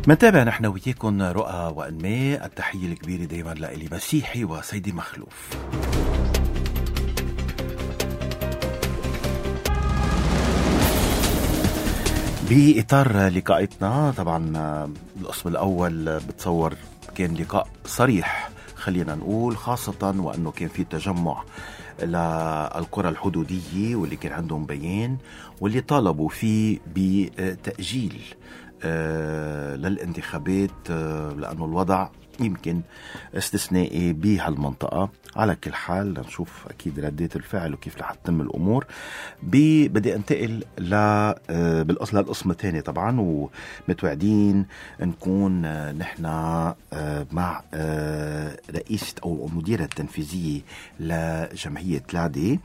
منتابع نحن وياكم رؤى وأنماء. التحية الكبيرة دايما لإلي مسيحي وسيدي مخلوف. بإطار لقائتنا طبعا القسم الأول بتصور كان لقاء صريح، خلينا نقول، خاصة وأنه كان في تجمع للقرى الحدودية واللي كان عندهم بيان واللي طالبوا فيه بتأجيل للانتخابات لأنه الوضع يمكن استثنائي بهالمنطقة. على كل حال نشوف أكيد ردات الفعل وكيف رح تتم الأمور. بدي أنتقل للقسم الثاني طبعا، ومتوعدين نكون نحن مع رئيسة أو المديرة التنفيذية لجمعية لادي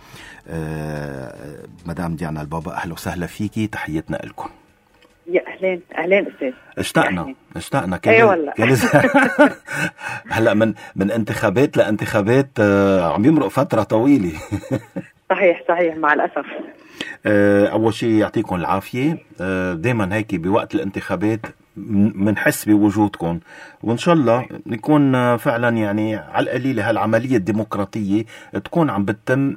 مدام ديانا البابا. أهلا وسهلا فيكي، تحياتنا لكم. يا أهلين أستاذ. اشتقنا أي والله. هلأ من انتخابات لانتخابات عم يمرق فترة طويلة. صحيح مع الأسف. أول شيء يعطيكم العافية. دايما هيك بوقت الانتخابات منحس بوجودكم، وإن شاء الله نكون فعلا يعني على القليلة هالعملية الديمقراطية تكون عم بتتم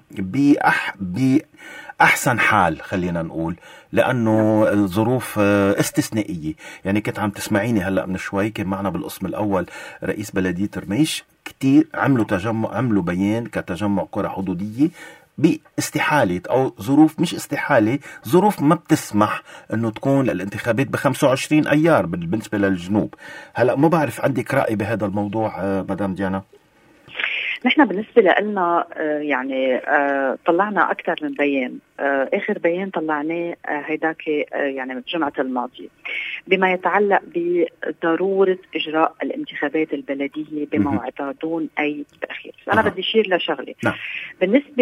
بأحسن حال، خلينا نقول، لأنه الظروف استثنائية. يعني كنت عم تسمعيني هلأ من شوي، كان معنا بالقسم الأول رئيس بلدية رميش، كتير عملوا بيان كتجمع قرى حدودية باستحالة أو ظروف، مش استحالة، ظروف ما بتسمح أنه تكون الانتخابات ب25 أيار بالنسبة للجنوب. هلأ ما بعرف عندك رأي بهذا الموضوع مدام ديانا؟ نحن بالنسبة لنا يعني طلعنا أكثر من بيان. آخر بيان طلعناه هيداك يعني الجمعة الماضية بما يتعلق بضرورة إجراء الانتخابات البلدية بموعدها دون أي تأخير. أنا بدي أشير لشغلة. بالنسبة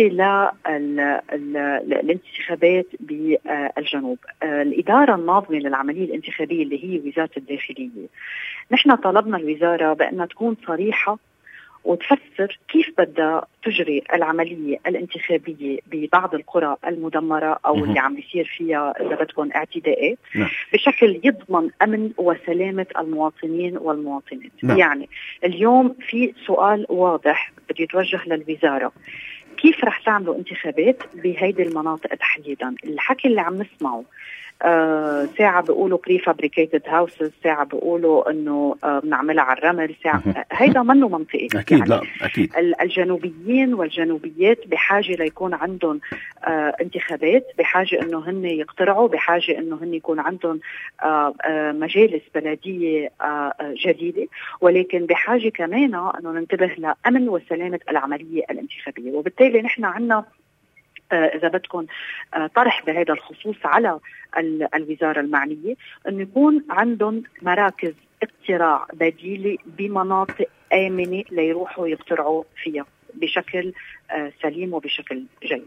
للانتخابات بالجنوب، الإدارة الناظمة للعملية الانتخابية اللي هي وزارة الداخلية، نحن طلبنا الوزارة بأنها تكون صريحة وتفسر كيف بدها تجري العملية الانتخابية ببعض القرى المدمرة أو اللي عم يصير فيها إذا بدكم اعتداءات بشكل يضمن أمن وسلامة المواطنين والمواطنات. يعني اليوم في سؤال واضح بده يتوجه للوزارة: كيف رح تعملوا انتخابات بهيدي المناطق تحديدا؟ الحكي اللي عم نسمعه ساعة بيقولوا prefabricated houses، ساعة بيقولوا انه بنعملها على الرمل، ساعة هيدا منه منطقي. أكيد يعني لا أكيد. الجنوبيين والجنوبيات بحاجة ليكون عندهم انتخابات، بحاجة انه هن يقترعوا، بحاجة انه هن يكون عندهم مجالس بلدية جديدة، ولكن بحاجة كمان انه ننتبه لأمن وسلامة العملية الانتخابية. وبالتالي نحن عنا إذا بدكم طرح بهذا الخصوص على الوزارة المعنية أن يكون عندهم مراكز اقتراع بديلة بمناطق آمنة ليروحوا يقترعوا فيها بشكل سليم وبشكل جيد.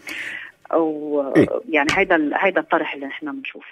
يعني هيدا الطرح اللي نحن بنشوفه.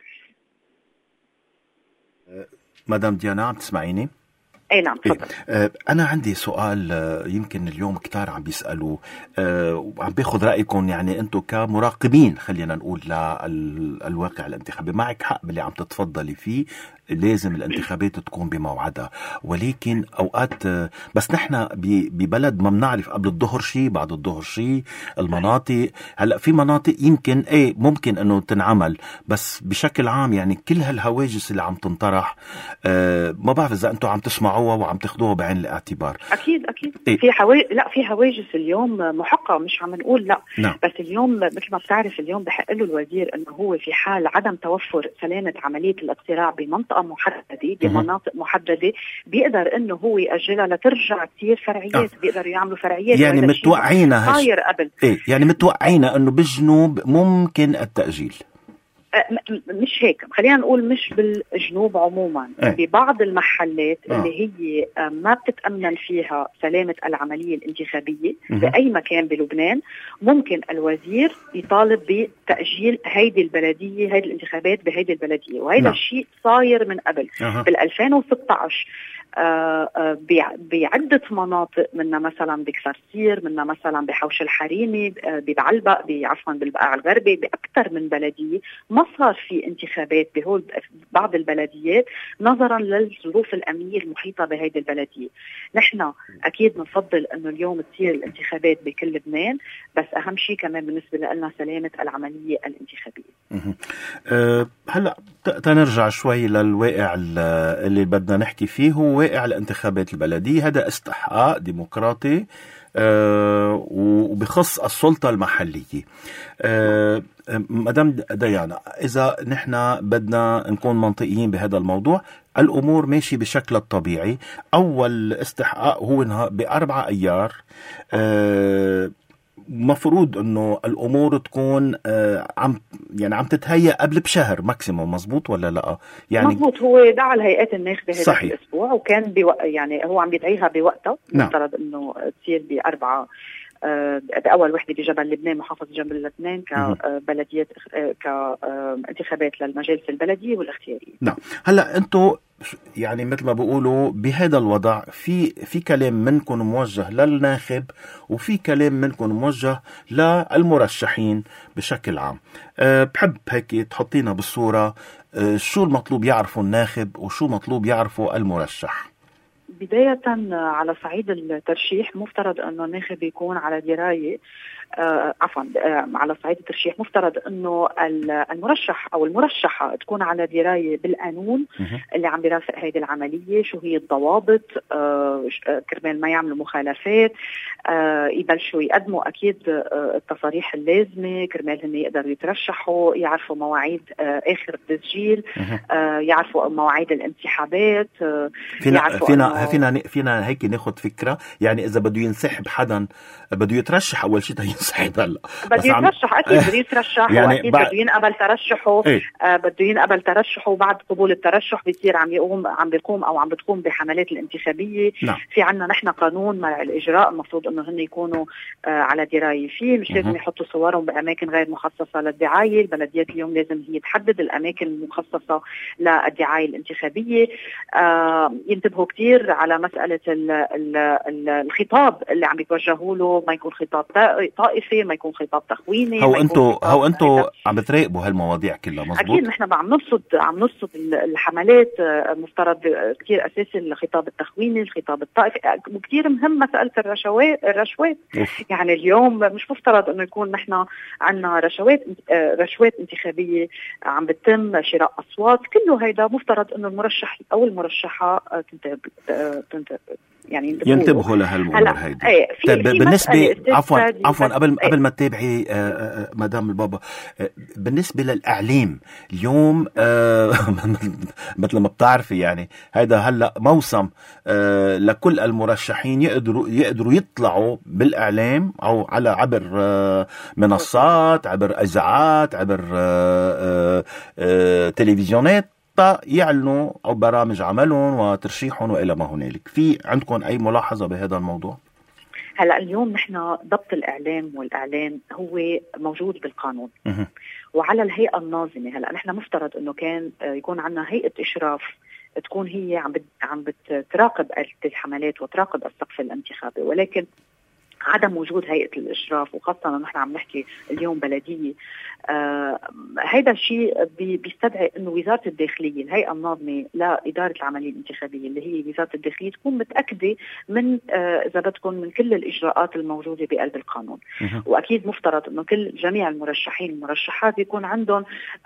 مدام ديانا عم تسمعيني؟ اي نعم تفضل. انا عندي سؤال يمكن اليوم كتار عم بيسألوا وعم باخذ رأيكم، يعني انتم كمراقبين خلينا نقول للواقع الانتخابي. معك حق باللي عم تتفضلي فيه، لازم الانتخابات تكون بموعدها، ولكن اوقات بس نحن ببلد ما بنعرف قبل الظهر شيء بعد الظهر شيء. المناطق هلا في مناطق يمكن ممكن انه تنعمل، بس بشكل عام يعني كل هالهواجس اللي عم تنطرح ما بعرف اذا انتم عم تسمعوها وعم تاخذوها بعين الاعتبار. اكيد في هواجس اليوم محققه، مش عم نقول لا. بس اليوم مثل ما بتعرف اليوم بحق له الوزير انه هو في حال عدم توفر سلامه عمليه الاقتراع بمنطقه محدده بمناطق محدده بيقدر انه هو ياجلها لترجع تصير فرعيات. بيقدروا يعملوا فرعيات. يعني متوقعين صاير قبل يعني متوقعين انه بالجنوب ممكن التاجيل. مش هيك، خلينا نقول مش بالجنوب عموما. ببعض المحلات اللي هي ما بتتأمن فيها سلامة العملية الانتخابية بأي مكان بلبنان، ممكن الوزير يطالب بتأجيل هيدي الانتخابات بهيدي البلدية. وهيدا الشيء صاير من قبل. بال2016 بعدة مناطق، منها مثلا بكسرسير، منها مثلا بحوش الحريمي، ببعلبق، عفوا بالبقاع الغربي، بأكثر من بلدية ما صار في انتخابات بهول بعض البلديات نظرا للظروف الأمنية المحيطة بهذه البلدية. نحن أكيد نفضل أنه اليوم تصير الانتخابات بكل لبنان، بس أهم شيء كمان بالنسبة لنا سلامة العملية الانتخابية. هلأ تنرجع شوي للواقع اللي بدنا نحكي فيه، هو واقع الانتخابات البلدية. هذا استحقاق ديمقراطي وبخص السلطة المحلية. مدام ديانا، إذا نحن بدنا نكون منطقيين بهذا الموضوع، الأمور ماشي بشكل الطبيعي. أول استحقاق هو ب4 أيار. مفروض انه الامور تكون عم تتهيأ قبل بشهر ماكسيموم، مزبوط ولا لا؟ يعني مزبوط. هو دعا الهيئات الناخبه هذا صحيح. الاسبوع، وكان يعني هو عم بيدعيها بوقتها. نعم. مفترض انه تصير ب4 بأول وحدة بجبل لبنان، محافظة جبل لبنان، كبلديات كانتخابات للمجالس البلدية والاختيارية. نعم. هلا انتم يعني مثل ما بيقولوا بهذا الوضع في كلام منكم موجه للناخب، وفي كلام منكم موجه للمرشحين بشكل عام. بحب هيك تحطينا بالصورة شو المطلوب يعرفوا الناخب وشو مطلوب يعرفوا المرشح. بداية على صعيد الترشيح مفترض أنه الناخب يكون على دراية، على صعيد الترشيح مفترض أنه المرشح أو المرشحة تكون على دراية بالقانون اللي عم بيرافق هذه العملية، شو هي الضوابط كرمال ما يعملوا مخالفات، يبلشوا يقدموا أكيد التصاريح اللازمة كرمال هن يقدروا يترشحوا، يعرفوا مواعيد آخر التسجيل، يعرفوا مواعيد الانسحابات. فينا هيك ناخد فكرة. يعني إذا بده ينسحب حدا بده يترشح أول شيء ينسحب. هلا بده يترشح أكيد بده يترشح، يعني وأكيد بده ينقبل ترشحه. بده ينقبل ترشحه، وبعد قبول الترشح بيصير عم بتقوم بحملات الانتخابية. نعم. في عنا نحن قانون منع الإجراء، المفروض إنه هن يكونوا على دراية فيه، مش لازم يحطوا صورهم بأماكن غير مخصصة للدعاية. البلديات اليوم لازم هي تحدد الأماكن المخصصة للدعاية الانتخابية. ينتبهوا كتير على مسألة الخطاب اللي عم يتوجهوا له، ما يكون خطاب طائفي، ما يكون خطاب تخويني. هو انتو عم بتراقبوا هالمواضيع كلها، مزبوط؟ اكيد نحن عم نرصد الحملات. مفترض كتير اساسي الخطاب التخويني، الخطاب الطائفي، وكتير مهم مسألة الرشوات. يعني اليوم مش مفترض انه يكون نحن عنا رشوات انتخابية عم بتم، شراء اصوات، كله هيدا مفترض انه المرشح او المرشحة يعني ينتبهوا لهالامور هيدي. طيب بالنسبه عفوا قبل ما تتابعي مدام البابا، بالنسبه للاعلام اليوم مثل ما بتعرفي يعني هيدا هلا موسم لكل المرشحين يقدروا يطلعوا بالاعلام او عبر منصات، عبر اذاعات، عبر تلفزيونات، يعلنوا أو برامج عملهم وترشيحهم وإلى ما هنالك. في عندكم أي ملاحظة بهذا الموضوع؟ هلأ اليوم نحن ضبط الإعلام والإعلان هو موجود بالقانون وعلى الهيئة الناظمة. هلأ نحن مفترض أنه كان يكون عنا هيئة إشراف تكون هي عم بتراقب الحملات وتراقب السقف الانتخابي، ولكن عدم وجود هيئة الإشراف، وخاصة نحن عم نحكي اليوم بلدية، هيدا الشيء بيستدعي انه وزارة الداخلية، الهيئة الناظمة لإدارة العملية الانتخابية اللي هي وزارة الداخلية، تكون متأكدة من إذا بدكم من كل الإجراءات الموجودة بقلب القانون. وأكيد مفترض انه جميع المرشحين المرشحات يكون عندهم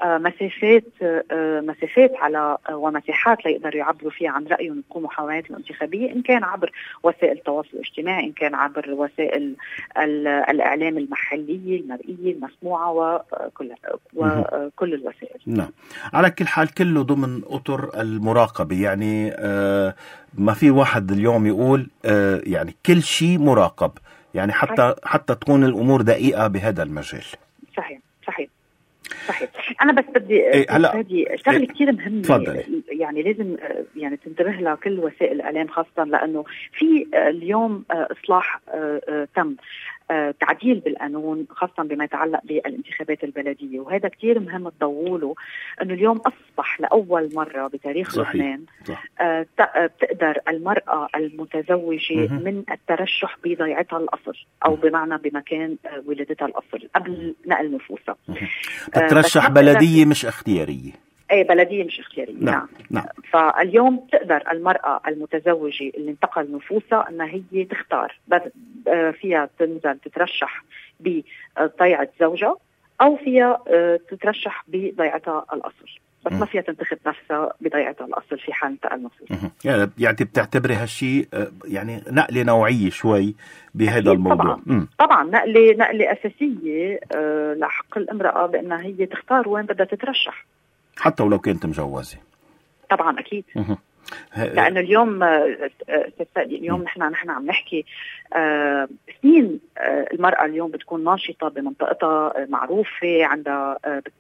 مسافات على ومساحات ليقدروا يعبروا فيها عن رأيهم بقوم محاولات الانتخابية، إن كان عبر وسائل التواصل الاجتماعي، إن كان عبر وسائل الإعلام المحلية المرئية المسموعة وكل الوسائل. نعم. على كل حال كله ضمن أطر المراقبة. يعني ما في واحد اليوم يقول يعني كل شيء مراقب، يعني حتى تكون الأمور دقيقة بهذا المجال. صحيح. أنا بس بدي شغلة كتير مهمة، يعني لازم يعني تنتبه لها كل وسائل الإعلام، خاصة لأنه في اليوم إصلاح تم تعديل بالقانون خاصة بما يتعلق بالانتخابات البلدية، وهذا كتير مهم تضوله، أنه اليوم أصبح لأول مرة بتاريخ لبنان بتقدر المرأة المتزوجة من الترشح بضيعتها الأصل، أو بمعنى بمكان ولادتها الأصل قبل نقل نفوسها. تترشح بلدية مش اختيارية. ايه بلدية مش اختيارية. نعم. فاليوم تقدر المرأة المتزوجة اللي انتقل نفوسها انها هي تختار، فيها تنزل تترشح بضيعة زوجها او فيها تترشح بضيعتها الاصل، بس ما فيها تنتخب نفسها بضيعتها الاصل في حال انتقل نفوسها. يعني بتعتبري هالشيء يعني نقلة نوعية شوي بهذا الموضوع؟ طبعا نقلة اساسية لحق الامرأة بانها هي تختار وين بدها تترشح، حتى ولو كنت مجوزة. طبعا أكيد. لأنه اليوم نحن عم نحكي سنين المرأة اليوم بتكون ناشطة بمنطقتها، معروفة، عندها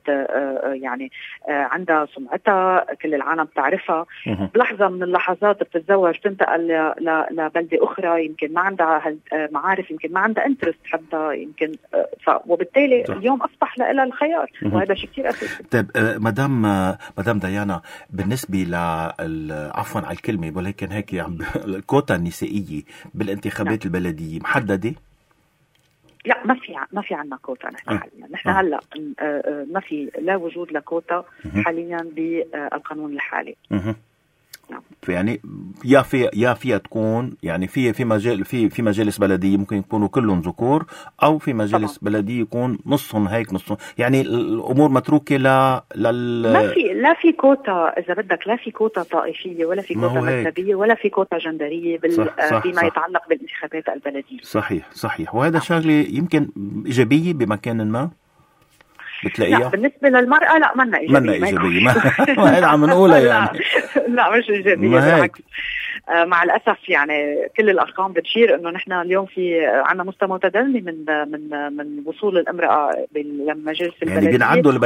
عندها سمعتها، كل العالم تعرفها. بلحظة من اللحظات بتتزوج، تنتقل لبلدة أخرى، يمكن ما عندها معارف، يمكن ما عندها انترست حتى، يمكن وبالتالي اليوم أصبح لها الخيار، وهذا شيء كتير أساسي. طيب مدام ديانا، بالنسبة عفوا على الكلمة ولكن هيك الكوتا النسائية بالانتخابات البلدية محددة؟ لا، ما في عنا كوتا نحن حاليا. نحن هلا ما في لا وجود لكوتا حاليا بالقانون الحالي. يعني يا فيها تكون يعني في مجال في مجالس بلديه ممكن يكونوا كلهم ذكور، او في مجالس بلديه يكون نصهم هيك نصهم، يعني الامور متروكه لا في كوتا اذا بدك، لا في كوتا طائفيه ولا في كوتا مذهبيه ولا في كوتا جندريه فيما يتعلق بالانتخابات البلديه. صحيح. وهذا شغله يمكن ايجابيه بمكان ما بتلاقيها. لا، بالنسبة للمرأة لا، منا إيجابية. ما هذا عم نقولها يعني. لا مش إيجابية، بالعكس. مع الأسف يعني كل الأرقام بتشير إنه نحن اليوم في عنا مستوى متدني من وصول الامرأة للمجالس البلدية. يعني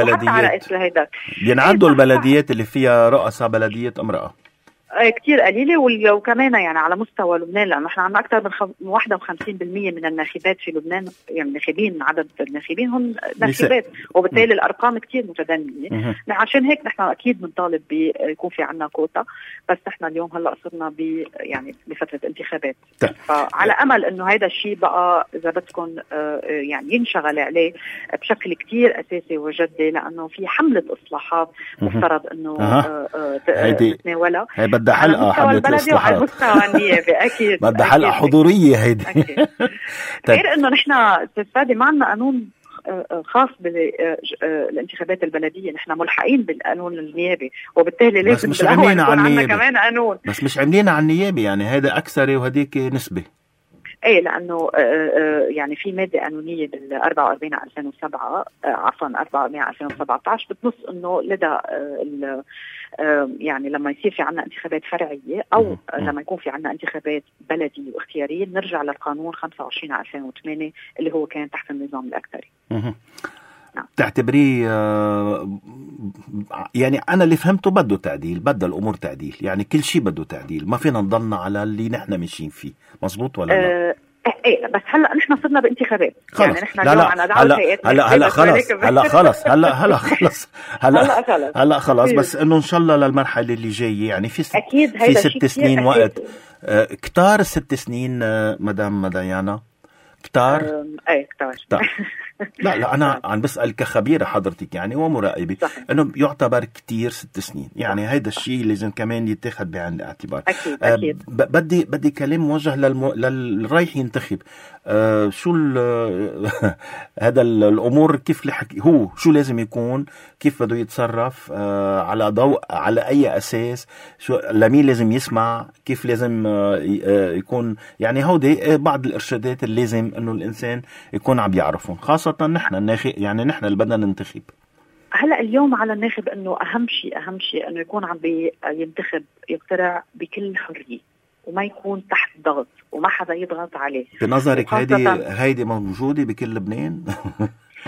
بينعدوا البلديات اللي فيها رؤساء بلدية امرأة كتير قليلة، وكمان يعني على مستوى لبنان، لأنه نحن عندنا أكثر من 51% من الناخبات في لبنان، يعني ناخبين، عدد الناخبين هم ناخبات، وبالتالي الأرقام كتير متدنية. عشان هيك نحن أكيد بنطالب يكون في عنا كوتا، بس نحن اليوم هلا صرنا يعني بفترة انتخابات، فعلى أمل إنه هذا الشيء بقى إذا بدكم يعني ينشغل عليه بشكل كتير أساسي وجدي، لأنه في حملة إصلاحات مفترض إنه تتناولها. بدها حلقة حملة الإصلاحات وعلى المستوى النيابي أكيد بدها حلقة حضورية هيدي. غير إنه نحن استاذ ما عندنا قانون خاص بالانتخابات البلدية، نحن ملحقين بالقانون النيابي، وبالتالي لازم مش عاملين على النيابي كمان قانون، بس مش عاملين على النيابي، يعني هذا أكثر وهديك نسبة. ايه، لانه يعني في ماده قانونيه بال 44 على 2007 عفوا 44 على 2017 بتنص انه لدى يعني لما يصير في عنا انتخابات فرعيه او لما يكون في عنا انتخابات بلديه واختياريه نرجع للقانون 25 على 2008 اللي هو كان تحت النظام الاكثري. تعتبريه يعني أنا اللي فهمته بده تعديل، بدأ الأمور تعديل، يعني كل شيء بده تعديل، ما فينا نضلنا على اللي نحن ماشيين فيه، مظبوط ولا لا؟ ايه، بس هلا نحن صرنا بانتخابات، يعني نحن اليوم عنا دعوة هلا خلص بس انه ان شاء الله للمرحله اللي جايه، يعني في اكيد في 6 سنين وقت كتار. 6 سنين مدام ديانا كتار. ايه كتار. لا أنا عم بسأل كخبيرة حضرتك يعني ومراقبة، إنه يعتبر كتير 6 سنين، يعني هيدا الشيء لازم كمان يتاخد بعين الاعتبار. أكيد. بدي كلام موجه للرايح ينتخب. شو هذا الأمور كيف هو شو لازم يكون، كيف بده يتصرف، على ضوء على أي أساس، شو لمين لازم يسمع، كيف لازم يكون، يعني هودي بعض الإرشادات اللي لازم إنه الإنسان يكون عم يعرفهم، خاصة نحن يعني نحن اللي بدنا ننتخب. هلا اليوم على الناخب انه اهم شيء انه يكون عم ينتخب، يقترع بكل حرية وما يكون تحت ضغط وما حدا يضغط عليه. بنظرك هيدي موجودة بكل لبنان؟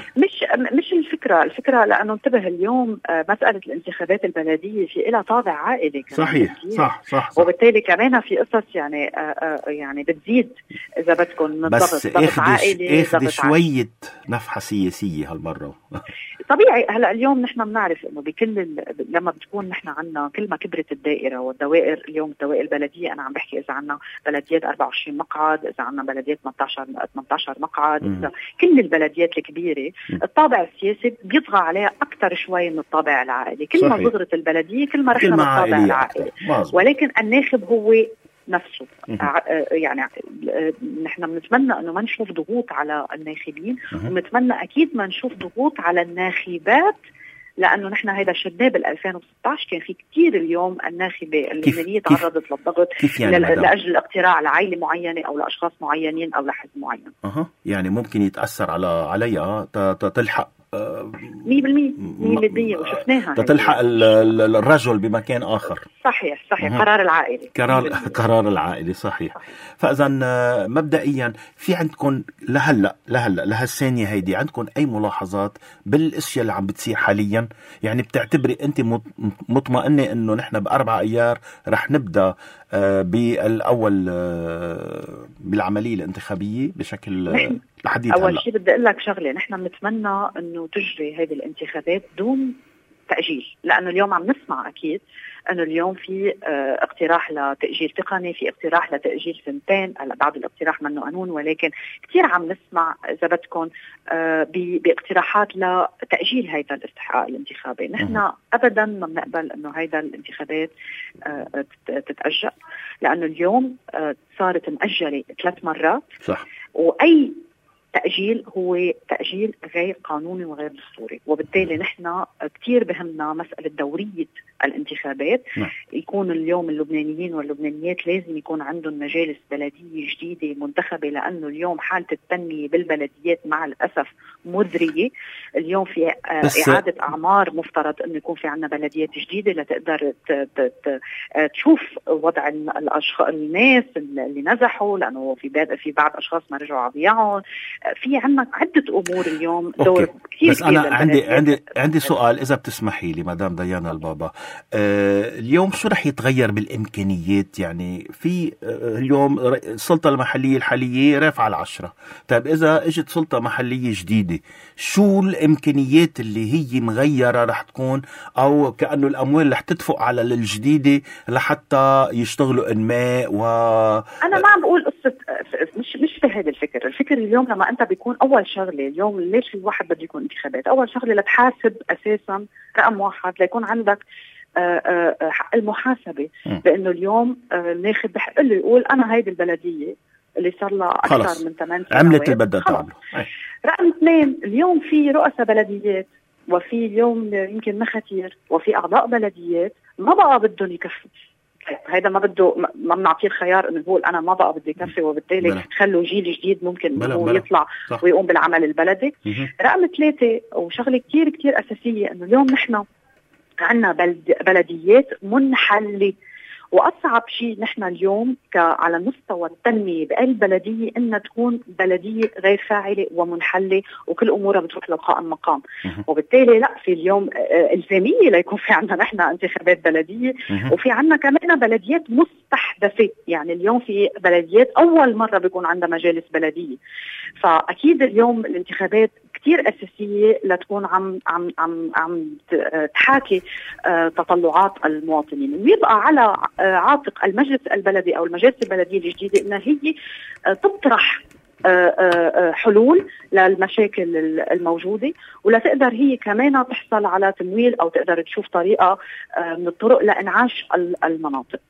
مش الفكرة لأنه انتبه اليوم مسألة الانتخابات البلدية في إلها طابع عائلي كمان. صحيح صح. وبالتالي كمان في قصص يعني بتزيد إذا بدكم بس ضغط عائلي، اخذ شوية نفحة سياسية هالمرة. طبيعي. هلا اليوم نحن بنعرف انه لما بتكون نحن عنا كل ما كبرت الدائرة والدوائر، اليوم الدوائر البلدية انا عم بحكي اذا عنا بلديات 24 مقعد، اذا عنا بلديات 18 مقعد، إذا كل البلديات الكبيرة الطابع السياسي بيطغى عليها اكثر شوي من الطابع العائلي. كل ما صغرت البلدية كل ما رحنا للطابع العائلي. ولكن الناخب هو نفسه. يعني نحن بنتمنى انه ما نشوف ضغوط على الناخبين، ونتمنى اكيد ما نشوف ضغوط على الناخبات، لانه نحن هيدا شفناه بال 2016 كان في كثير اليوم الناخبه اللبنانيه تعرضت للضغط يعني لاجل الاقتراع لعائله معينه او لاشخاص معينين او لحزب معين. يعني ممكن يتاثر عليها تلحق 100% وشفناها تلحق الرجل بمكان آخر. صحيح قرار العائلي. قرار العائلي صحيح. فإذا مبدئيا في عندكم لهلا لهالثانية هيدي عندكم أي ملاحظات بالأشياء اللي عم بتصير حاليا؟ يعني بتعتبري أنت مطمئنة أنه نحن ب4 أيار رح نبدأ بالأول بالعملية الانتخابية بشكل لحديث هلا؟ أول شيء بدي أقول لك شغلة، نحن بنتمنى أنه تجري هذه الانتخابات دون تأجيل، لأنه اليوم عم نسمع أكيد أنه اليوم في اقتراح لتأجيل تقني، في اقتراح لتأجيل سنتين. بعد الاقتراح منه قانون، ولكن كثير عم نسمع إذا بدكم باقتراحات لتأجيل هيدا الاستحقاق الانتخابي. نحن أبدا ما بنقبل أنه هيدا الانتخابات تتأجل، لأنه اليوم صارت مأجلة 3 مرات. صح. وأي تأجيل هو تأجيل غير قانوني وغير دستوري، وبالتالي نحن كتير بهمنا مسألة دورية الانتخابات. يكون اليوم اللبنانيين واللبنانيات لازم يكون عندهم مجالس بلدية جديدة منتخبة، لأنه اليوم حالة التنمية بالبلديات مع الأسف مذرية. اليوم في إعادة أعمار، مفترض أنه يكون في عنا بلديات جديدة لتقدر تشوف وضع الناس اللي نزحوا، لأنه في بعض أشخاص ما رجعوا عضيعهم. في عنا عدة أمور اليوم دور كثير. بس أنا عندي سؤال إذا بتسمحي لي مدام ديانا البابا. اليوم شو رح يتغير بالإمكانيات؟ يعني في اليوم السلطة المحلية الحالية رافعة 10، طيب إذا اجت سلطة محلية جديدة شو الإمكانيات اللي هي مغيرة رح تكون، أو كأنه الأموال رح تدفق على الجديدة لحتى يشتغلوا إنماء أنا ما عم بقول قصة، مش في هذا الفكر اليوم لما أنت بيكون أول شغلة اليوم ليش الواحد بده يكون انتخابات؟ أول شغلة لتحاسب أساسا، رقم 1 ليكون عندك حق المحاسبة، بأنه اليوم الناخب بحق له يقول أنا هيدي البلدية اللي صار لها أكثر من 8 سنوات عملت اللي بدها تعمله. رقم 2 اليوم في رؤساء بلديات، وفي اليوم يمكن مخاتير، وفي أعضاء بلديات ما بقى بدهم يكفوا. هيدا ما بنعطيه الخيار انه يقول انا ما بقى بدي كفي، وبالتالي خلوا جيل جديد ممكن انه يطلع صح. ويقوم بالعمل البلدي. رقم 3 وشغله كتير كتير اساسيه، انه اليوم نحن عندنا بلديات منحله، واصعب شيء نحن اليوم على مستوى التنميه بأي بلديه انها تكون بلديه غير فاعله ومنحله وكل امورها بتروح للقائم مقام. وبالتالي لا، في اليوم الزاميه ليكون في عندنا نحن انتخابات بلديه، وفي عندنا كمان بلديات مستحدثه. يعني اليوم في بلديات اول مره بيكون عندها مجالس بلديه، فاكيد اليوم الانتخابات كتير أساسية لتكون عم تحاكي تطلعات المواطنين، ويبقى على عاتق المجلس البلدي أو المجالس البلدية الجديدة إنها هي تطرح حلول للمشاكل الموجودة، ولا تقدر هي كمان تحصل على تمويل أو تقدر تشوف طريقة من الطرق لإنعاش المناطق.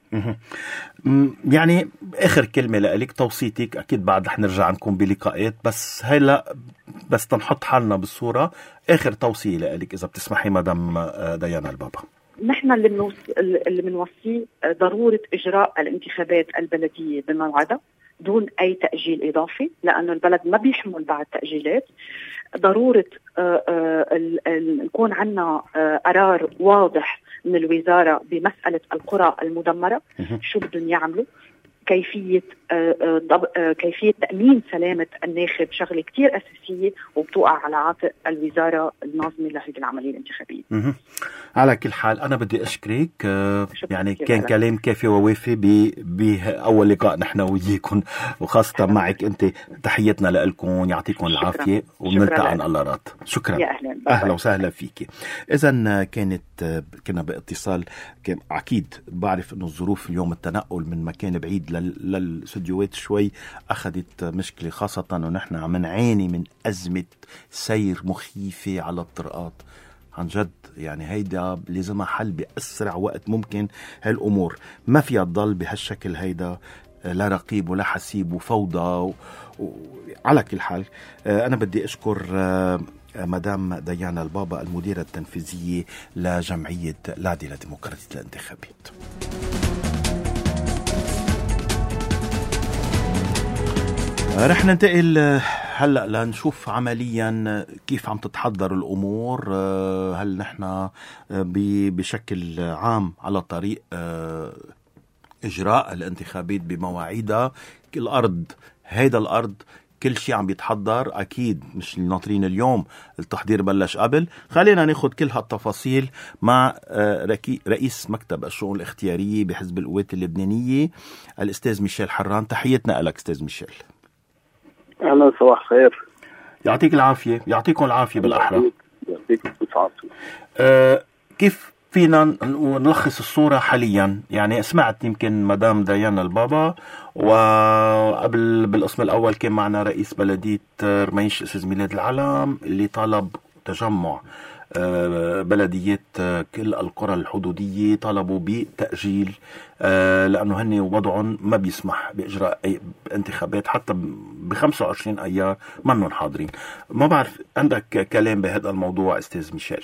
يعني آخر كلمة لك، توصيتك أكيد بعد رح نرجع عندكم بلقاءات، بس هلا بس تنحط حالنا بالصورة، آخر توصية لك إذا بتسمحي مدام ديانا البابا. نحن اللي بنوصيه ضرورة إجراء الانتخابات البلدية بموعدها دون أي تأجيل إضافي، لأنه البلد ما بيحمل بعد تأجيلات. ضرورة يكون عنا قرار واضح من الوزارة بمسألة القرى المدمرة، شو بدهم يعملوا، كيفية كيفية تأمين سلامة الناخب شغلة كتير أساسية وبتوقع على عاتق الوزارة الناظمة لهذه العملية الانتخابية. على كل حال أنا بدي أشكرك، يعني كان كلام كافي ووافي بأول لقاء نحن وياكم، وخاصة معك أنت. تحياتنا لكم، يعطيكم العافية، ونلتقى عن الله رات. شكرا، أهلا وسهلا فيك. إذن كنا باتصال. أكيد بعرف إنه الظروف اليوم التنقل من مكان بعيد للاستوديوهات شوي أخذت مشكلة، خاصة ونحن عم نعاني من أزمة سير مخيفة على الطرقات. عن جد يعني هيدا لازمها حل بأسرع وقت ممكن. هالأمور ما فيها تضل بهالشكل هيدا، لا رقيب ولا حسيب وفوضى على كل حال. أنا بدي أشكر مدام ديانا البابا، المديرة التنفيذية لجمعية العدالة الديمقراطية الانتخابات. رح ننتقل هلأ لنشوف عمليا كيف عم تتحضر الأمور. هل نحن بشكل عام على طريق إجراء الانتخابات بمواعيدها؟ هيدا الأرض كل شيء عم بيتحضر، أكيد مش ناطرين اليوم التحضير بلش قبل. خلينا ناخد كل هالتفاصيل مع رئيس مكتب الشؤون الاختيارية بحزب القوات اللبنانية الأستاذ ميشيل حران. تحياتنا لك أستاذ ميشيل. أهلا، صباح خير. يعطيك العافية، يعطيكم العافية بالأحرى. يعطيك العافية. كيف فينا نلخص الصورة حاليا؟ يعني سمعت يمكن مدام ديانا البابا، وقبل بالقسم الأول كان معنا رئيس بلدية رميش أستاذ ميلاد العلم اللي طلب تجمع بلديات كل القرى الحدودية، طلبوا بتأجيل لأنه هن وضعهم ما بيسمح بإجراء أي انتخابات حتى ب25 أيار منهم حاضرين. ما بعرف عندك كلام بهذا الموضوع أستاذ ميشيل؟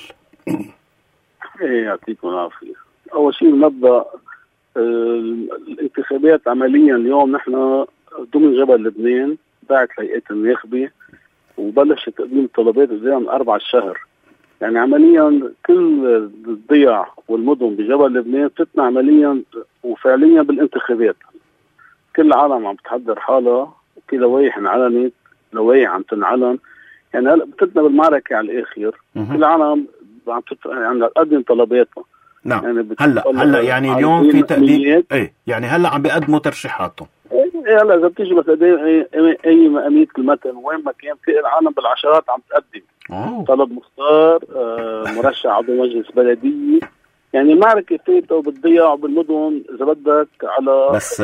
يعطيكم العافية. أول شيء المبدأ الانتخابات عمليا اليوم نحن ضمن جبل لبنان دعت الهيئات الناخبة وبلشت تقديم طلبات من 4 الشهر. يعني عمليا كل الضياع والمدن بجبل لبنان فتنا عمليا وفعليا بالانتخابات. كل العالم عم بتحضر حالها، وفي لوائح انعلنت، لوائح عم تنعلن. يعني هلا بتتنا بالمعركة على الآخر. كل العالم عم تقدم طلباتها. نعم. يعني هلا يعني اليوم في تقديم يعني هلا عم بيقدموا ترشيحاتهم. هلا اذا بتيجي بس اي مقامية المتن وين ما كان في العالم بالعشرات عم تقدم طلب مختار، مرشح عضو مجلس بلدية. يعني معركة فاتة وبالضياع وبالمدن إذا بدك على بس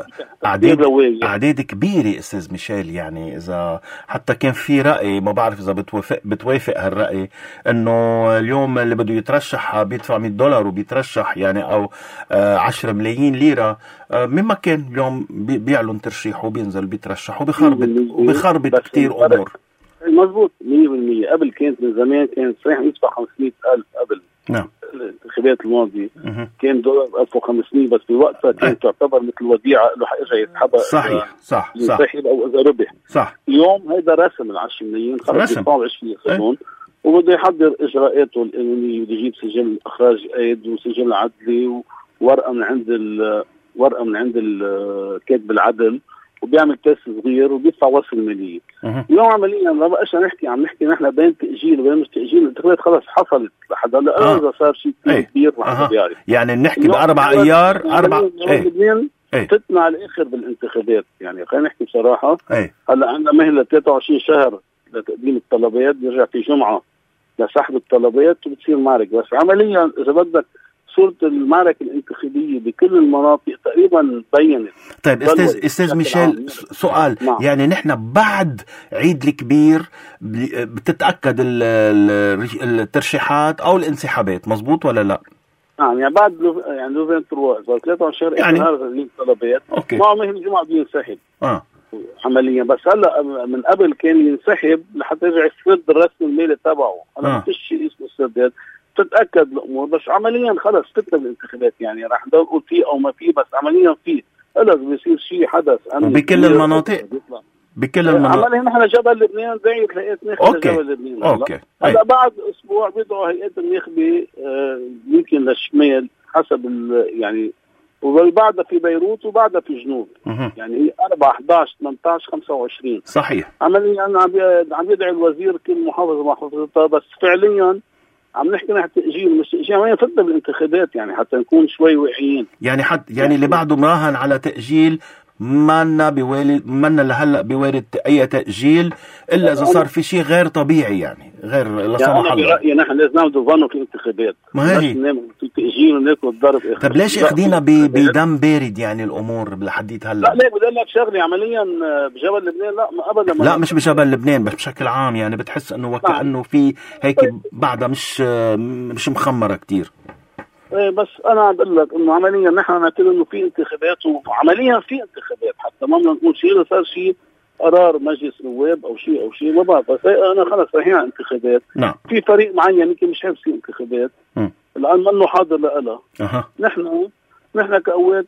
أعداد كبيرة أستاذ ميشيل. يعني إذا حتى كان في رأي، ما بعرف إذا بتوافق هالرأي، إنه اليوم اللي بده يترشح بيدفع $100 وبيترشح يعني أو 10 ملايين ليرة. مما كان اليوم بيعلن ترشيحه وبينزل بيترشح وبيخربط كتير أمور. مزبوط 100%. قبل كانت من زمان كانت صحيح يدفع 500,000 قبل. نعم. الانتخابات الماضية كان دولار 1500، بس بوقتها كانت تعتبر مثل وديعة له حيرجع يتحبق. صح ينسحب او اذا ربح. صح. اليوم هيدا رسم ال10 ملايين خلص يدفعوا 20 قانون، وبده يحضر اجراءاته القانونية، بده يجيب سجل اخراج ايد وسجل عدلي وورقة من عند كاتب العدل، وبيعمل تيست صغير وبيدفع وصل مالية. اليوم عمليا ما بقاش عم نحكي نحن بين تأجيل وبين مش تأجيل. الانتخابات خلص حصلت لحد هلا. إذا صار شيء كبير ما حدا بيعرف. يعني بنحكي ب4 أيار 4 فتنا على الآخر بالانتخابات. يعني خلينا نحكي بصراحة. هلا عندنا مهلة 23 شهر لتقديم الطلبات، بيرجع في جمعة لسحب الطلبات وبتصير معركة. بس عمليا إذا بدك صورة المعركة الانتخابية بكل المناطق تقريبا بينت. طيب أستاذ ميشيل، سؤال. يعني نحن بعد عيد الكبير بتتأكد الترشيحات أو الانسحابات، مزبوط ولا لا؟ يعني بعد يعني نوفمبر 23 يعني الطلبات ما مهم الجمعة بده ينسحب عمليا. بس هلا من قبل كان ينسحب لحتى يرجع السرد الرسمي المالي تبعه. هلا مفيش شيء اسمه السردات، تتأكد الأمور. بس عمليا خلص فتنا بالانتخابات. يعني راح نقول فيه أو ما فيه، بس عمليا فيه. إلا بيصير شيء حدث بكل المناطق. عمليا نحن جبل لبنان دعيت هيئات ناخبة جبل لبنان. هلا بعد أسبوع بيدعوا هيئات الناخبة يمكن للشمال حسب يعني وبعدها في بيروت وبعدها في جنوب. يعني هي 4 11 18 25. صحيح. عمليا عم يدعي الوزير كل محافظه محافظتها، بس فعليا عم نحكي عن تأجيل، مش تأجيل، عم يفتح بالانتخابات يعني حتى نكون شوي واعيين. يعني يعني اللي بعده مراهن على تأجيل، منا لهلا بوارد اي تأجيل الا اذا صار في شيء غير طبيعي، يعني غير لا سمح الله. انا برأيي نحن لازم نعمل ظن في انتخابات، ما هي في تأجيل وناكل الضرب. طب ليش اخذينا بدم بارد يعني الامور لحديت هلا؟ لا ليه بدي لك شغلي عمليا بجبل لبنان لا ابدا لا مش بجبل لبنان بس بشكل عام، يعني بتحس انه وكأنه في هيك بعدها مش مخمره كتير. ايه بس انا عم بقول لك انه عمليا نحن نعتبر انه في انتخابات، وعمليا في انتخابات، حتى ما بدنا نقول شيء صار شيء قرار مجلس نواب او شيء ما بعرف، بس انا خلص رايحين على انتخابات. نعم. في فريق معين يمكن مش حابس انتخابات الان منه حاضر لها. نحن كقوات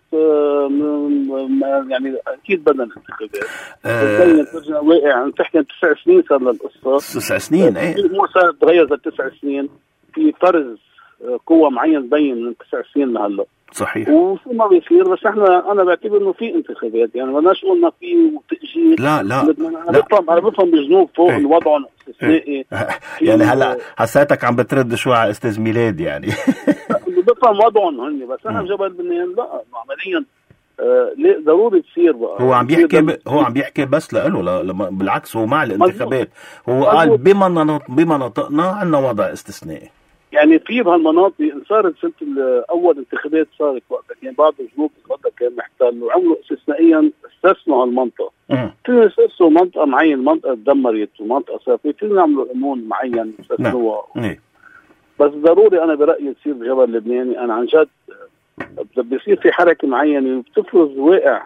يعني اكيد بدنا الانتخابات. ترجع واقع تحكي عن 9 سنين صار للقصه. 9 سنين ايه الامور صارت تغير ذا 9 سنين، في فرز قوة معين بين من 9 سنين لهلا. صحيح. وشو ما بيصير، بس انا بعتبر انه في انتخابات، يعني ما بدناش قلنا في تأجيل. لا انا بفهم بجنوب فوق الوضع استثنائي. يعني هلا حسيتك عم بترد شوي على استاذ ميلاد يعني. بفهم وضعهم هن، بس انا بجبل لبنان لا عمليا ضروري تصير بقى. هو عم بيحكي بس لإله بالعكس هو مع الانتخابات. هو قال بما نطقنا عندنا وضع استثنائي. يعني في بهالمناطق صارت سنة أول انتخابات صارت وقتها كان بعض الجنوب وقتها كان محتل، وعملوا استثنائيا استثنوا هالمنطقة. فينا يستثنوا منطقة معينة، منطقة تدمرت ومنطقة صار فينا يعملوا قانون معين يستثنوها. بس ضروري أنا برأيي تصير بجبل لبناني. أنا عن جد بيصير في حركة معينة بتفرز واقع.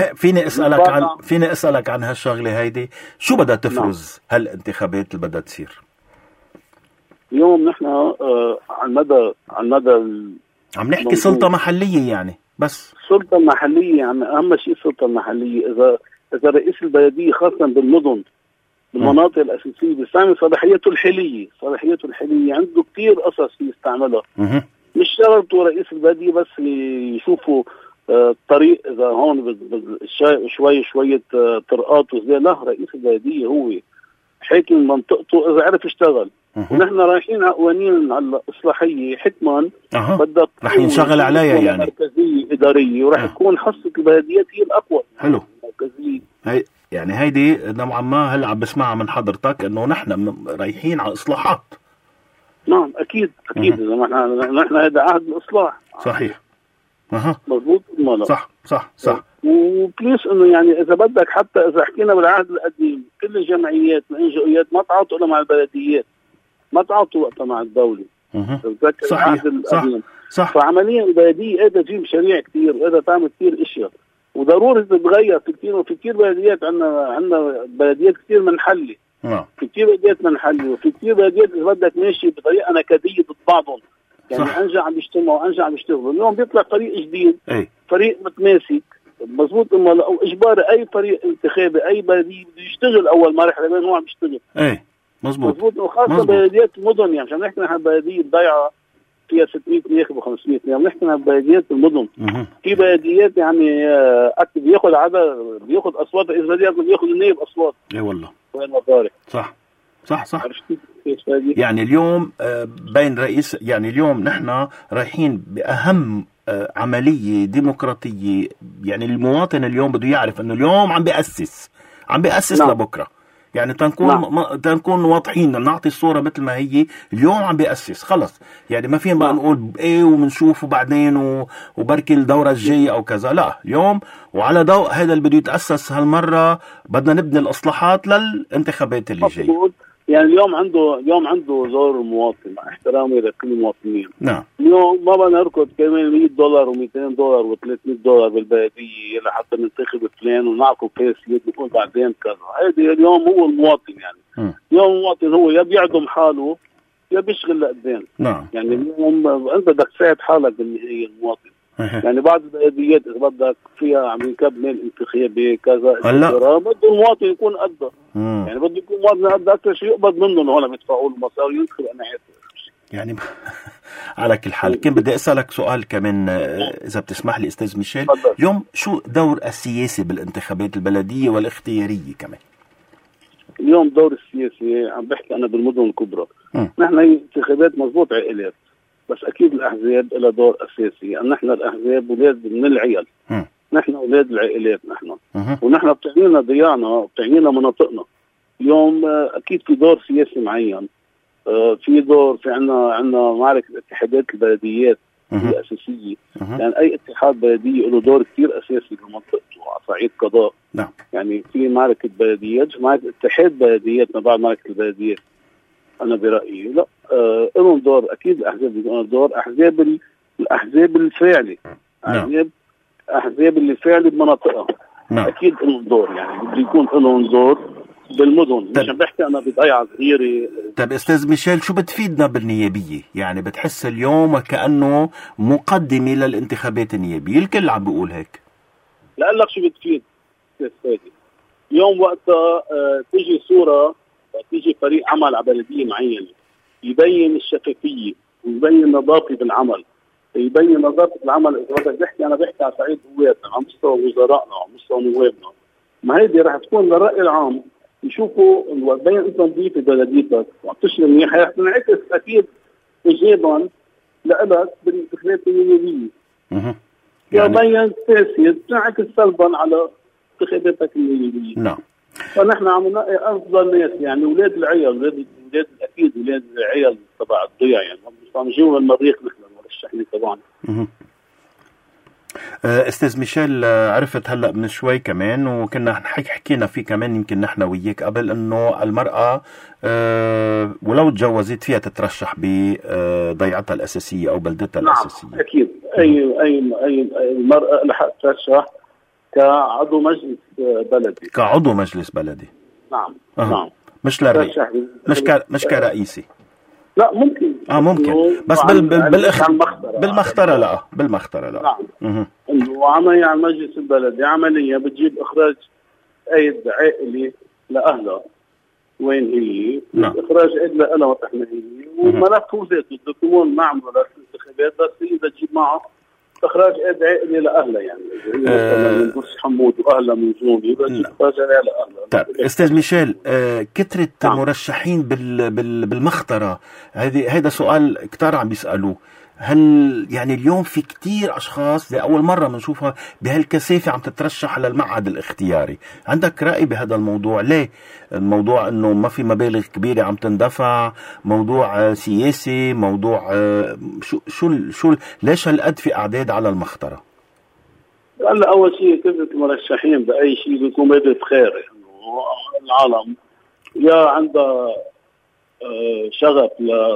فيني أسألك عن هالشغلة هيدي، شو بدها تفرز هالانتخابات اللي بدها تصير؟ اليوم نحن على المدى عم نحكي سلطة محلية، يعني بس سلطة محلية. يعني أهم شيء السلطة المحلية. إذا رئيس البلدية خاصة بالمدن بالمناطق الأساسية بيستعمل صلاحياته الحالية عنده كتير قصص يستعملها. مش شرط رئيس البلدية بس يشوفوا الطريق إذا هون شوية طرقات وزي، لا رئيس البلدية هو حاكم منطقته إذا عرف يشتغل. ونحن رايحين على قوانين على إصلاحية حكما بدها رح ينشغل عليها، يعني مركزية إدارية، ورح تكون حصة البلديات هي الأقوى. حلو. يعني هيدي نوعا ما هلا عم بسمعها من حضرتك انه نحن رايحين على إصلاحات. نعم أكيد إذا نحن هذا عهد الإصلاح. صحيح. مضبوط. صح. وبليس انه يعني اذا بدك حتى اذا حكينا بالعهد القديم كل الجمعيات والانجوئيات ما تعاطوا الا مع البلديات، ما تعاطوا وقتها مع الدوله. بتذكر العهد القديم. صح. فعمليا البلديه قادره تجيب مشاريع كثير وقادره تعمل كثير اشياء، وضروري تتغير في كثير بلديات. عندنا بلديات كثير منحله. في كثير بلديات منحله، وفي كثير بلديات اذا بدك ماشي بطريقه نكديه ضد بعضهم، يعني انجا عم يجتمعوا انجا عم يشتغلوا. اليوم بيطلع فريق جديد. فريق متماسك مضبوط. او اجبار اي فريق انتخابي اي بلديه بده يشتغل اول مرحله لين هو عم يشتغل. مضبوط. وخاصه بلديات المدن، يعني عشان نحكي عن بلديه ضيعه فيها 600 ناخب و500 ناخب، نحكي عن بلديات المدن. في بلديات يعني بياخذ بياخذ اصوات رئيس البلديه، بياخذ النائب اصوات. اي والله. وين مطارق. صح. يعني اليوم بين رئيس، يعني اليوم نحن رايحين بأهم عملية ديمقراطية. يعني المواطن اليوم بده يعرف انه اليوم عم بيأسس لبكرة. يعني تنكون واضحين، نعطي الصورة مثل ما هي. اليوم عم بيأسس خلص، يعني ما فين بقى نقول ايه ومنشوفه بعدين وبركي الدورة الجاية او كذا. لا، اليوم وعلى ضوء هذا اللي بده يتأسس هالمرة بدنا نبني الإصلاحات للانتخابات اللي جاية. يعني اليوم عنده زور المواطن، مع احترامي لكل المواطنين. نعم. اليوم ما بدنا نركض كمان $100 و$200 و$300 بالبلدية لحتى ننتخب فلان ونعطوا فاسية نقول بعدين كذا. هذا اليوم هو المواطن، يعني اليوم المواطن هو يا بيعدم حاله يا بيشغل لقدام. نعم. يعني اليوم انت بدك تساعد حالك بالنهاية المواطن. يعني بعض البلديات اذا بدك فيها عم ينكب مال انتخابي كذا بده المواطن يكون قده. يعني بده يكون المواطن قده اكثر شيء يقبض منهم هون بيدفعوا له مصاري ينتخب. انا عارف يعني على كل حال كان بدي أسألك سؤال كمان إذا بتسمح لي أستاذ ميشيل. اليوم شو دور السياسي بالانتخابات البلدية والاختيارية كمان؟ اليوم دور السياسي عم بحكي أنا بالمدن الكبرى. نحن هي انتخابات مضبوط عائلات، بس أكيد الأحزاب لها دور أساسي. نحن الأحزاب أولاد من العيال، نحن أولاد العائلات نحن، ونحن بتعنينا ضياعنا وبتعنينا مناطقنا. اليوم أكيد في دور سياسي معين، في دور، في عنا معركة اتحادات البلديات الأساسية. يعني أي اتحاد بلدية له دور كتير أساسي بمنطقته على صعيد قضاء. يعني في معركة بلديات، معركة اتحاد بلديات ما بعد معركة البلديات. أنا برأيي لا، لهم دور أكيد. الأحزاب لهم دور، الأحزاب الفاعلة، أحزاب اللي فاعلة بمناطقها أكيد لهم دور. يعني بده يكون لهم دور بالمدن. مش عم بحكي أنا بضيعة صغيرة. طيب أستاذ ميشيل، شو بتفيدنا بالنيابية؟ يعني بتحس اليوم كأنه مقدمة للانتخابات النيابية، الكل عم بيقول هيك. لا لك شو بتفيد اليوم وقتها تيجي صورة، تيجي فريق عمل على بلدية معينة يبين الشفافية ويبين نظافة بالعمل، يبين نظافة العمل. إذا بدك تحكي أنا بحكي على صعيد قواتنا، على مستوى وزرائنا، على مستوى نوابنا، ما هيدي رح تكون للرأي العام يشوفوا بين انت نظيف بلديتك وعم تشتغل منيح، رح تنعكس اكيد ايجابا لك بالانتخابات النيابيه. بين فاسد تنعكس سلبا على انتخاباتك النيابيه. نعم. فنحن عم نلاقي افضل ناس، يعني اولاد العيال، اولاد اكيد اولاد العيال تبع الضياع، يعني مش عم نجيبهم من المريخ نحن المرشحين تبعنا. استاذ ميشيل، عرفت هلا من شوي كمان وكنا حكينا فيه كمان يمكن نحن وياك قبل، انه المرأة ولو تجوزت فيها تترشح بضيعتها الاساسية او بلدتها الاساسية. اكيد اي المرأة لها حق ترشح كعضو مجلس بلدي. كعضو مجلس بلدي. نعم. نعم. مش للرئيس، مش كرئيسي. لا ممكن. ممكن بس بالمخطرة لا. نعم. انه عملية على المجلس البلدي عملية بتجيب اخراج ايد عائلي لاهلها وين هي. نعم. اخراج ايد لها وطحنا هي، والملف هو ذاته الدكتور نعمله للانتخابات، بس اذا تجيب معه اخراج ايد عائلي لاهلها. يعني من بورس حمود واهلها من جوني، بس اخراج عليها لاهلها. طيب استاذ ميشيل، كثرة مرشحين بالمخطرة هذا سؤال كتار عم بيسألوه. هل يعني اليوم في كتير اشخاص لأول مرة بنشوفها بهالكثافة عم تترشح على المعهد الاختياري؟ عندك رأي بهذا الموضوع؟ ليه الموضوع انه ما في مبالغ كبيرة عم تندفع؟ موضوع سياسي؟ موضوع شو ليش هالقد في اعداد على المخطرة؟ هلا اول شيء كثرة المرشحين باي شيء بيكون بهدف خير. انه العالم يا عندها شغف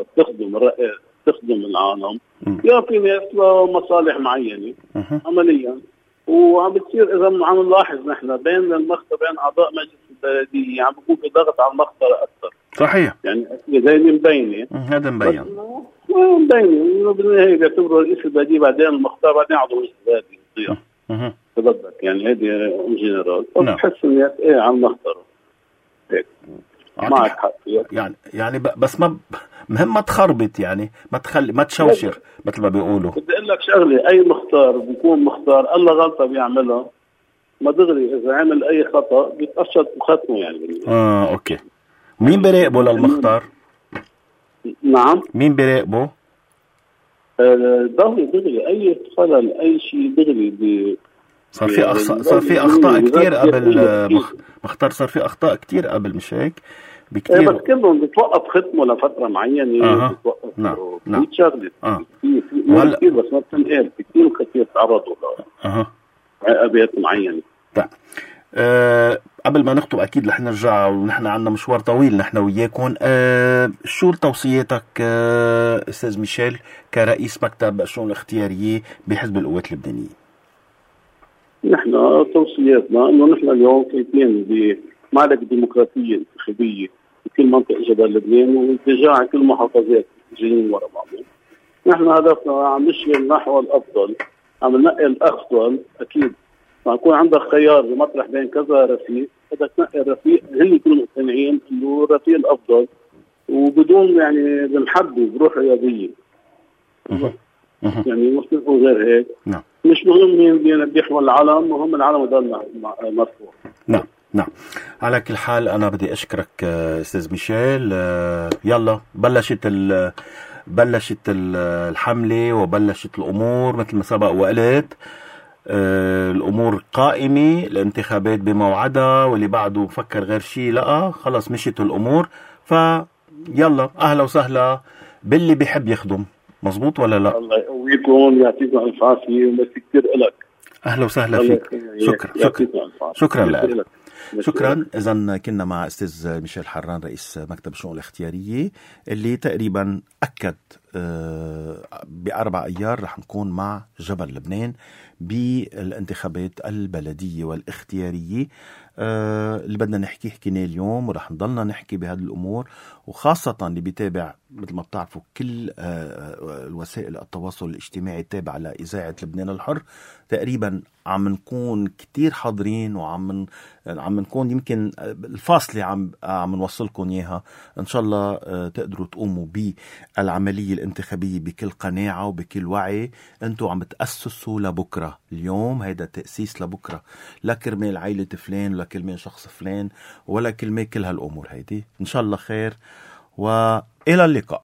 تخدم العالم، يا في ناس لمصالح معينة عمليا. وعم بتصير اذا عم نلاحظ نحن بين المخطر بين اعضاء مجلس البلدية عم بيكون في ضغط على المخطر اكثر. صحيح. يعني هذا مبينة. هذا مبين. مبينة بالنهاية بيعتبروا رئيس البلدية بعدين المختار بعدين عضو مجلس البلدية. تبدك يعني هذه جنرال. بتحس الناس على المخطر هيك. معك حق يعني بس مهم ما تخربط، يعني ما تشوشر مثل ما بيقولوا. بدي اقول لك شغله، اي مختار بيكون مختار الله غلطه بيعملها ما دغري اذا عمل اي خطا بيتقشط وختمه يعني. اوكي. مين بيراقبه للمختار؟ نعم. مين بيراقبه؟ دغري اي خلل اي شيء دغري صار في اخطاء كثير قبل مختار، صار في اخطاء كثير قبل، مش هيك؟ بكثير. بس كلهم بتوقف ختمه لفتره معينه. بتوقف. نعم. شغله في كثير بس ما بتنقال كثير كثير تعرضوا عقبات معينه. طيب قبل ما نخطب اكيد رح نرجع ونحن عندنا مشوار طويل نحن وياكم. شو توصياتك استاذ ميشيل كرئيس مكتب الشؤون الاختياريه بحزب القوات اللبنانيه؟ نحن توصياتنا انه نحن اليوم كايتين بمعركه ديمقراطيه انتخابيه بكل منطقه جبل لبنان واتجاه كل محافظات جايين ورا بعضهم. نحن هدفنا عم نشير نحو الافضل، عم ننقي الافضل. اكيد ما يكون عندك خيار بمطرح بين كذا رفيق، بدك تنقي الرفيق اللي كلهم مقتنعين انه الرفيق الافضل وبدون يعني بنحبه بروح رياضيه. يعني ممكن نقول غير هيك. نعم. مش مهم مين بيحمل العلم، مهم العلم يضل مرفوع. نعم نعم. على كل حال أنا بدي أشكرك أستاذ ميشيل. يلا بلشت الحملة وبلشت الأمور مثل ما سبق وقلت. الأمور قائمة، الانتخابات بموعدها، واللي بعده مفكر غير شيء لا خلص مشيت الأمور. فيلا أهلا وسهلا باللي بيحب يخدم. مظبوط ولا لا؟ الله يقويكم، يعطيكم الف عافيه، وميرسي كثير لك. اهلا وسهلا فيك. شكرا لك. شكرا. اذا كنا مع استاذ ميشيل حران رئيس مكتب الشؤون الاختياريه، اللي تقريبا اكد ب4 ايار رح نكون مع جبل لبنان بالانتخابات البلديه والاختياريه. اللي بدنا نحكي حكيناه اليوم، ورح نضلنا نحكي بهذه الأمور، وخاصة اللي بيتابع مثل ما بتعرفوا كل الوسائل التواصل الاجتماعي التابعة لإذاعة لبنان الحر. تقريبا عم نكون كتير حاضرين، وعم نكون يمكن الفاصلة عم نوصلكم إياها. إن شاء الله تقدروا تقوموا بالعملية الانتخابية بكل قناعة وبكل وعي. أنتوا عم تأسسوا لبكرة. اليوم هيدا تأسيس لبكرة، لا كرمال عائلة فلان ولا كرمال شخص فلان ولا كرمال كل هالأمور هيدي. إن شاء الله خير، وإلى اللقاء.